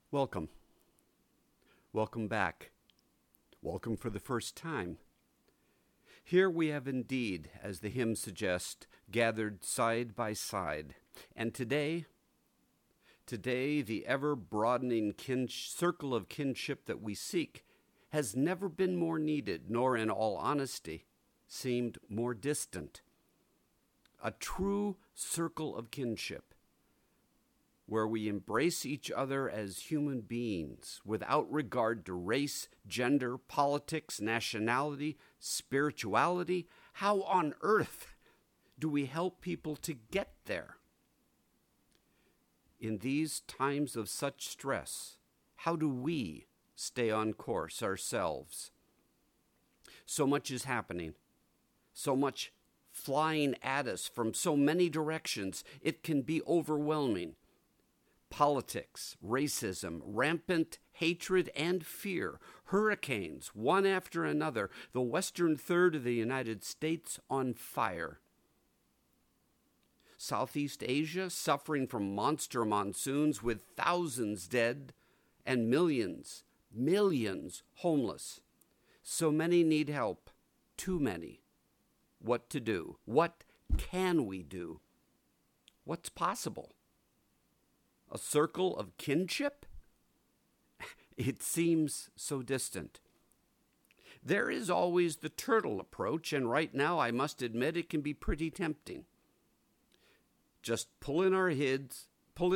Welcome. Welcome back. Welcome for the first time. Here we have indeed, as the hymn suggests, gathered side by side. And today, the ever-broadening circle of kinship that we seek has never been more needed, nor, in all honesty, seemed more distant. A true circle of kinship, where we embrace each other as human beings without regard to race, gender, politics, nationality, spirituality. How on earth do we help people to get there? In these times of such stress, how do we stay on course ourselves? So much is happening, so much flying at us from so many directions, it can be overwhelming. Politics, racism, rampant hatred and fear, hurricanes, one after another, the western third of the United States on fire. Southeast Asia suffering from monster monsoons with thousands dead and millions homeless. So many need help, too many. What to do? What can we do? What's possible? A circle of kinship? It seems so distant. There is always the turtle approach, and right now I must admit it can be pretty tempting. Just pull in our heads,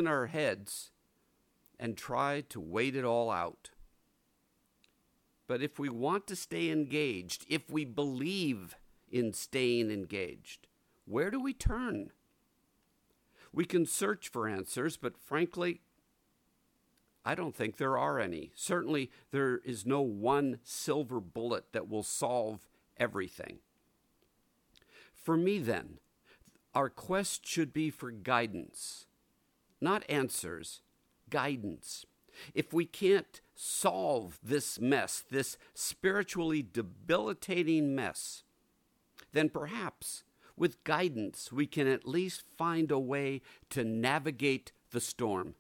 and try to wait it all out. But if we want to stay engaged, if we believe in staying engaged, where do we turn? We can search for answers, but frankly, I don't think there are any. Certainly, there is no one silver bullet that will solve everything. For me, then, our quest should be for guidance, not answers, guidance. If we can't solve this mess, this spiritually debilitating mess, then perhaps with guidance, we can at least find a way to navigate the storm.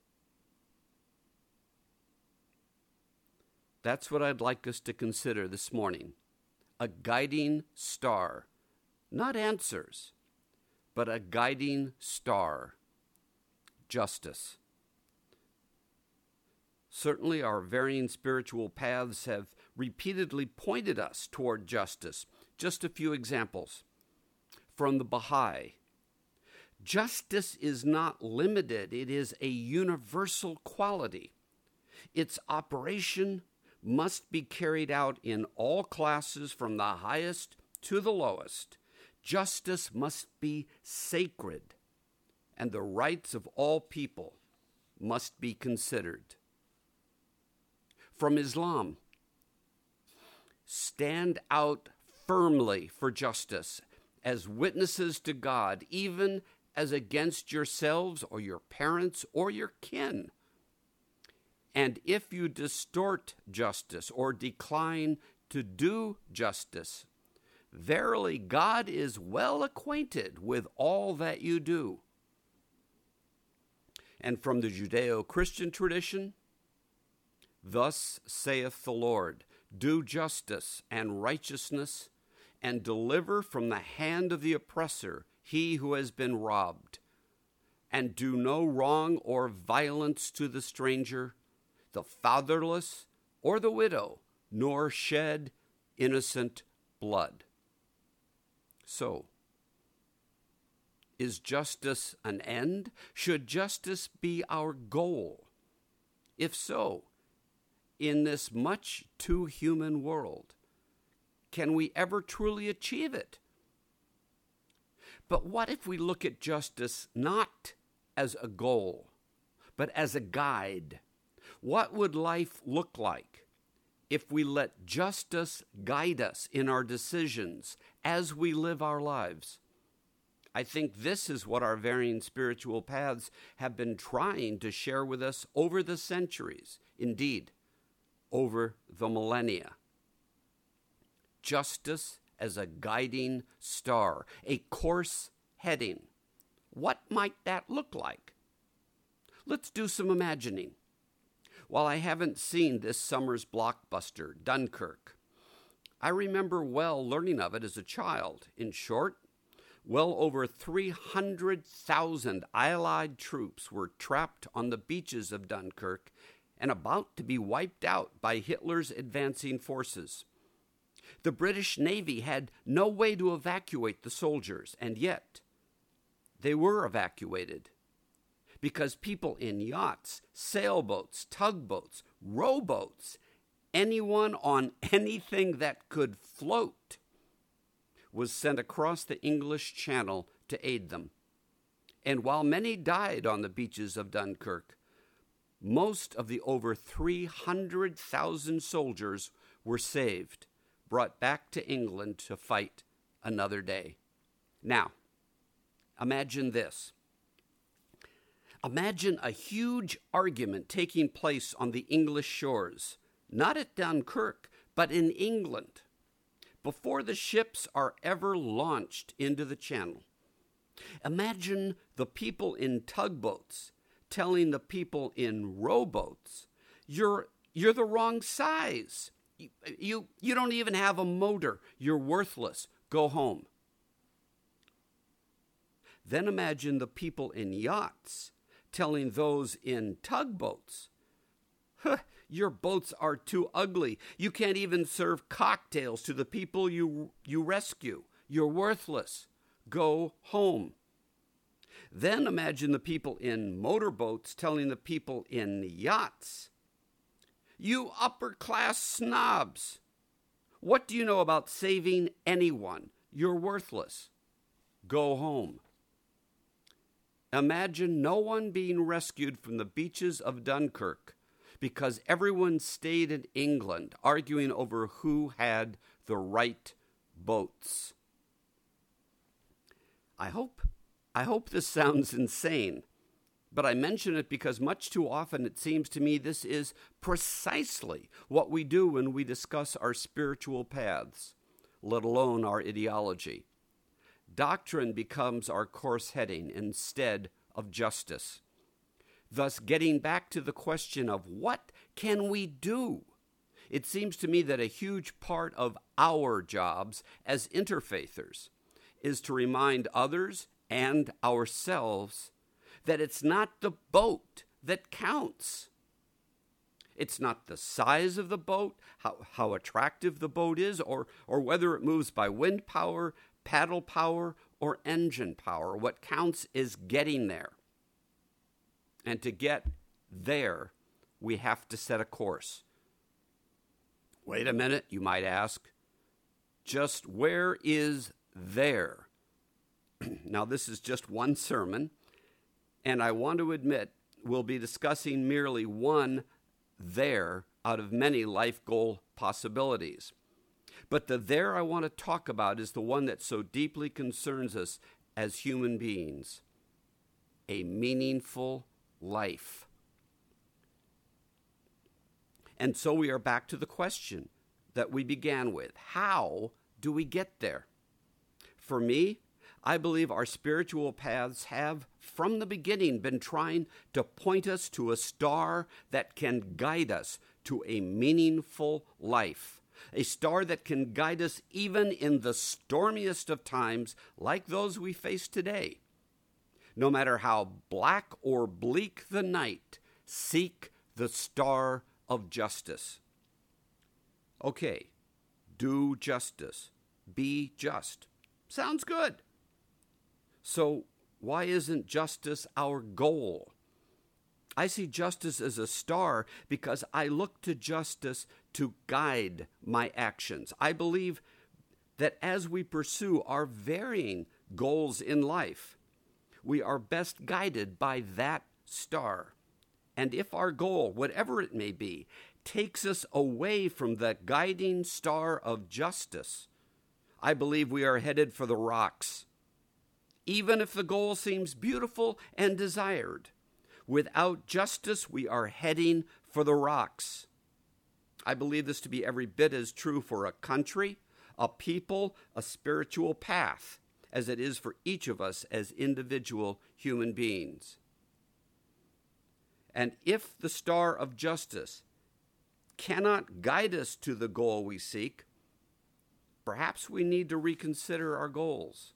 That's what I'd like us to consider this morning. A guiding star. Not answers, but a guiding star. Justice. Certainly our varying spiritual paths have repeatedly pointed us toward justice. Just a few examples. From the Baha'i, justice is not limited, it is a universal quality. Its operation must be carried out in all classes from the highest to the lowest. Justice must be sacred, and the rights of all people must be considered. From Islam, stand out firmly for justice as witnesses to God, even as against yourselves or your parents or your kin. And if you distort justice or decline to do justice, verily God is well acquainted with all that you do. And from the Judeo-Christian tradition, thus saith the Lord, do justice and righteousness, and deliver from the hand of the oppressor he who has been robbed. And do no wrong or violence to the stranger, the fatherless, or the widow, nor shed innocent blood. So, is justice an end? Should justice be our goal? If so, in this much too human world, can we ever truly achieve it? But what if we look at justice not as a goal, but as a guide? What would life look like if we let justice guide us in our decisions as we live our lives? I think this is what our varying spiritual paths have been trying to share with us over the centuries, indeed, over the millennia. Justice as a guiding star, a course heading. What might that look like? Let's do some imagining. While I haven't seen this summer's blockbuster, Dunkirk, I remember well learning of it as a child. In short, well over 300,000 Allied troops were trapped on the beaches of Dunkirk and about to be wiped out by Hitler's advancing forces. The British Navy had no way to evacuate the soldiers, and yet they were evacuated because people in yachts, sailboats, tugboats, rowboats, anyone on anything that could float was sent across the English Channel to aid them. And while many died on the beaches of Dunkirk, most of the over 300,000 soldiers were saved, brought back to England to fight another day. Now, imagine this. Imagine a huge argument taking place on the English shores, not at Dunkirk, but in England, before the ships are ever launched into the Channel. Imagine the people in tugboats telling the people in rowboats, you're the wrong size. You don't even have a motor. You're worthless. Go home. Then imagine the people in yachts telling those in tugboats, your boats are too ugly. You can't even serve cocktails to the people you rescue. You're worthless. Go home. Then imagine the people in motorboats telling the people in yachts, you upper-class snobs. What do you know about saving anyone? You're worthless. Go home. Imagine no one being rescued from the beaches of Dunkirk because everyone stayed in England arguing over who had the right boats. I hope this sounds insane, but I mention it because much too often it seems to me this is precisely what we do when we discuss our spiritual paths, let alone our ideology. Doctrine becomes our course heading instead of justice. Thus, getting back to the question of what can we do? It seems to me that a huge part of our jobs as interfaithers is to remind others and ourselves that it's not the boat that counts. It's not the size of the boat, how attractive the boat is, or whether it moves by wind power, paddle power, or engine power. What counts is getting there. And to get there, we have to set a course. Wait a minute, you might ask. Just where is there? Now, this is just one sermon, and I want to admit we'll be discussing merely one there out of many life goal possibilities. But the there I want to talk about is the one that so deeply concerns us as human beings. A meaningful life. And so we are back to the question that we began with. How do we get there? For me, I believe our spiritual paths have, from the beginning, been trying to point us to a star that can guide us to a meaningful life. A star that can guide us even in the stormiest of times, like those we face today. No matter how black or bleak the night, seek the star of justice. Okay, do justice. Be just. Sounds good. So why isn't justice our goal? I see justice as a star because I look to justice to guide my actions. I believe that as we pursue our varying goals in life, we are best guided by that star. And if our goal, whatever it may be, takes us away from the guiding star of justice, I believe we are headed for the rocks. Even if the goal seems beautiful and desired, without justice, we are heading for the rocks. I believe this to be every bit as true for a country, a people, a spiritual path, as it is for each of us as individual human beings. And if the star of justice cannot guide us to the goal we seek, perhaps we need to reconsider our goals.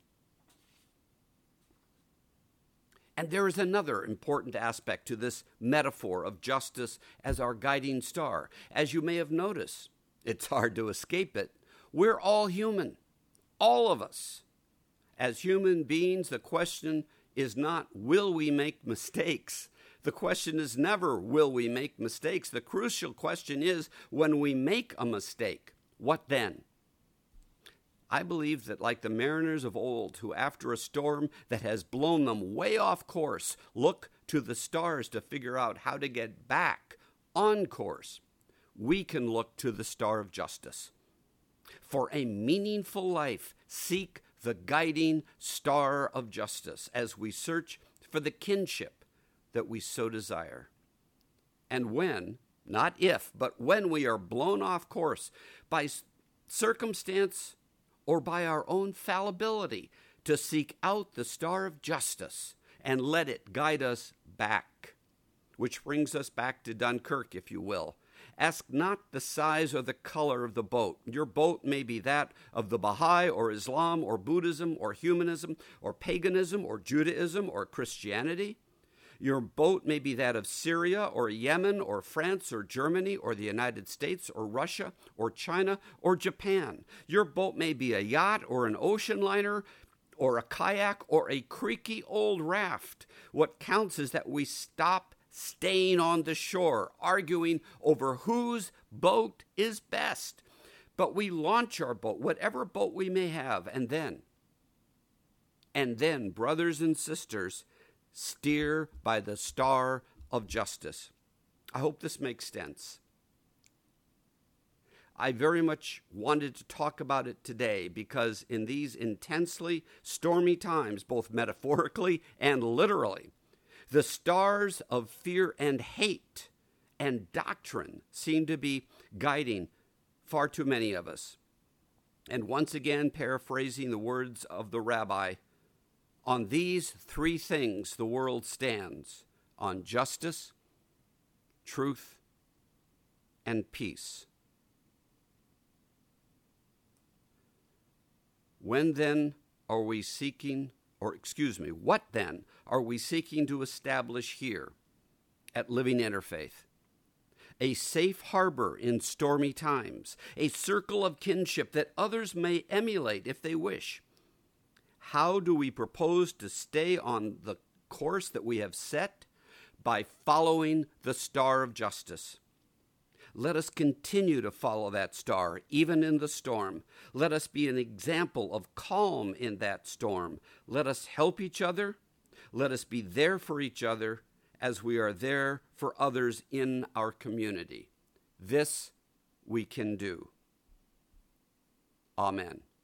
And there is another important aspect to this metaphor of justice as our guiding star. As you may have noticed, it's hard to escape it. We're all human, all of us. As human beings, the question is not, will we make mistakes? The question is never, will we make mistakes? The crucial question is, when we make a mistake, what then? I believe that like the mariners of old, who after a storm that has blown them way off course, look to the stars to figure out how to get back on course, we can look to the star of justice. For a meaningful life, seek the guiding star of justice as we search for the kinship that we so desire. And when, not if, but when we are blown off course by circumstance or by our own fallibility, to seek out the star of justice and let it guide us back. Which brings us back to Dunkirk, if you will. Ask not the size or the color of the boat. Your boat may be that of the Baha'i or Islam or Buddhism or humanism or paganism or Judaism or Christianity. Your boat may be that of Syria or Yemen or France or Germany or the United States or Russia or China or Japan. Your boat may be a yacht or an ocean liner or a kayak or a creaky old raft. What counts is that we stop staying on the shore, arguing over whose boat is best. But we launch our boat, whatever boat we may have, and then, brothers and sisters, steer by the star of justice. I hope this makes sense. I very much wanted to talk about it today because in these intensely stormy times, both metaphorically and literally, the stars of fear and hate and doctrine seem to be guiding far too many of us. And once again, paraphrasing the words of the rabbi, on these three things the world stands: on justice, truth, and peace. What then are we seeking to establish here at Living Interfaith? A safe harbor in stormy times, a circle of kinship that others may emulate if they wish. How do we propose to stay on the course that we have set? By following the star of justice. Let us continue to follow that star, even in the storm. Let us be an example of calm in that storm. Let us help each other. Let us be there for each other as we are there for others in our community. This we can do. Amen.